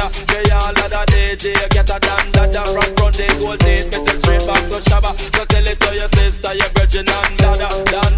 Me all of the DJ get a dada. From the gold teeth, me send straight back to Shabba. So tell it to your sister, your virgin and dada.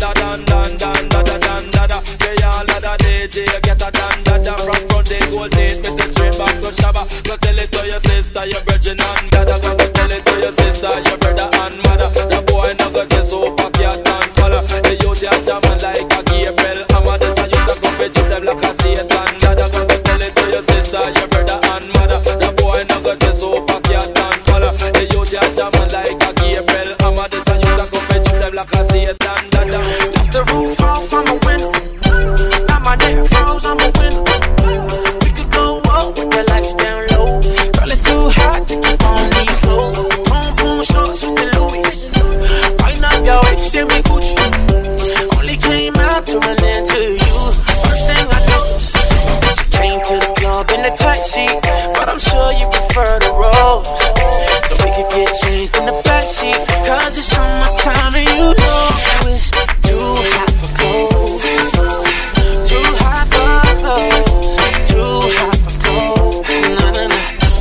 Dada. Me all of the DJ get a dada. From the gold teeth, me send straight back to Shabba. So tell it to your sister, your virgin and dada. Go tell it to your sister, your brother and mother. The boy no go get so cat and color. The youth ya jamming like a Gabriel. This a youth a go bitch up them like a Satan. Dada go tell it to your sister, your brother and mother. The boy no go get so cat and color. The youth ya jamming like a Gabriel. This a youth a go bitch up them like a Satan. Dada left the roof off, I'm a winner. Now my neck froze, I'm a winner. We could go up with the lights down low. Girl, it's too hot to keep on these clothes. Boom shorts with the Louis. Wind up your waist, send me Gucci. Only came out to run into you. First thing I noticed that you came to the club in a tight sheet, but I'm sure you prefer the rose. So we could get changed in the backseat, 'cause it's summertime and you know it's too hot for clothes. Too hot for clothes. Too hot for clothes. Nah.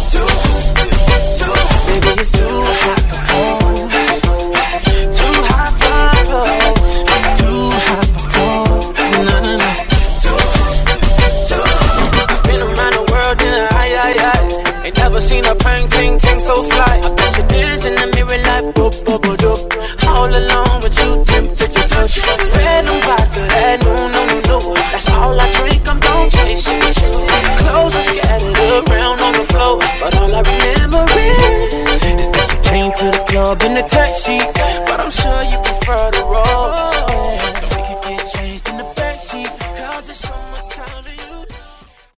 Baby, it's too hot for clothes. Too hot for clothes. Too hot for clothes. Nah. Been around the world in a high. Ain't never seen a pang ting so fly. I bet your tears in the mirror like boop boop boop doop. All alone with you, tempted to touch.